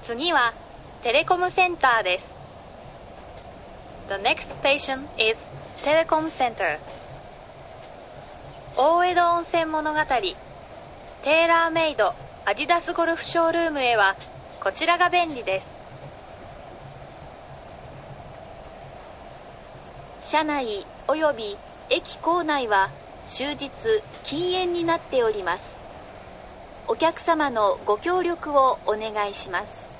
次はテレコムセンターです。The next station is Telecom Center. 大江戸温泉物語、テーラーメイドアディダスゴルフショールームへはこちらが便利です。車内および駅構内は終日禁煙になっております。お客様のご協力をお願いします。